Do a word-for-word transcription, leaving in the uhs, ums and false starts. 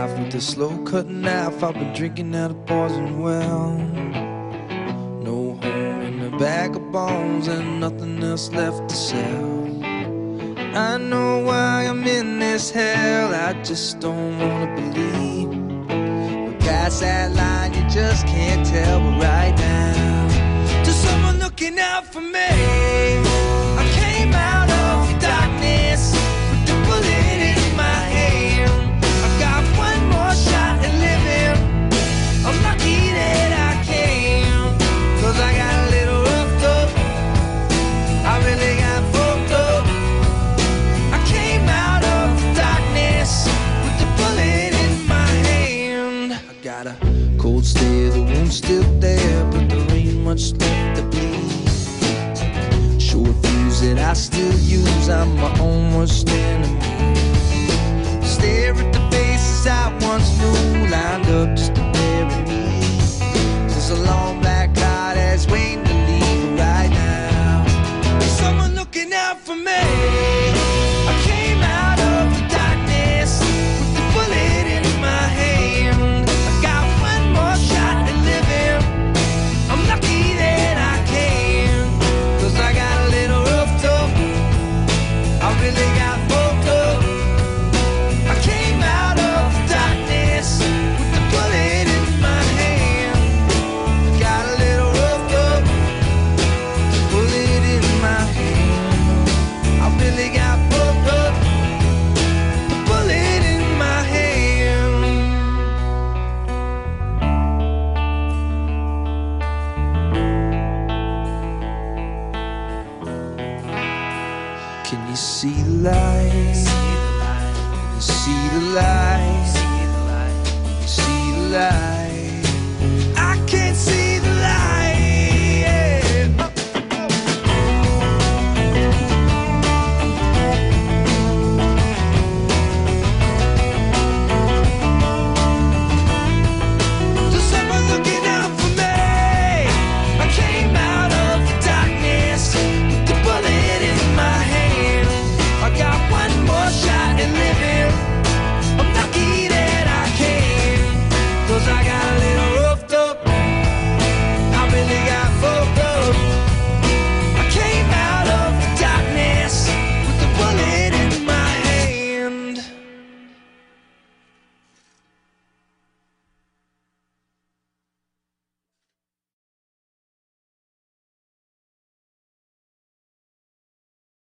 life with a slow cut knife. I've been drinking out of poison well. No home in a bag of bones and nothing else left to sell. I know why I'm in this hell, I just don't wanna believe. But past that line you just can't tell. But right now, there's someone looking out for me. I came out of the darkness with the bullet in my hand. I got one more shot at living. I'm lucky that I can, 'cause I got a little roughed up. I really got fucked up. I came out of the darkness with the bullet in my hand. I got a cold stare, the wound's still there, but there ain't much left to bleed. Short fuse that I still use, I'm my own worst enemy. Stare at the faces I once knew, lined up just to bury me. There's a long black car that's waiting to leave right now. There's someone looking out for me. I came out of the darkness with the bullet in my hand. I got one more shot at living. I'm lucky that I can, 'cause I got a little roughed up. I really got fucked up. I came out of the darkness with the bullet in my hand. Got a little roughed up, bullet in my hand. I really got fucked up, the bullet in my hand. Can you see the light? Can you see the light? Can you see the light?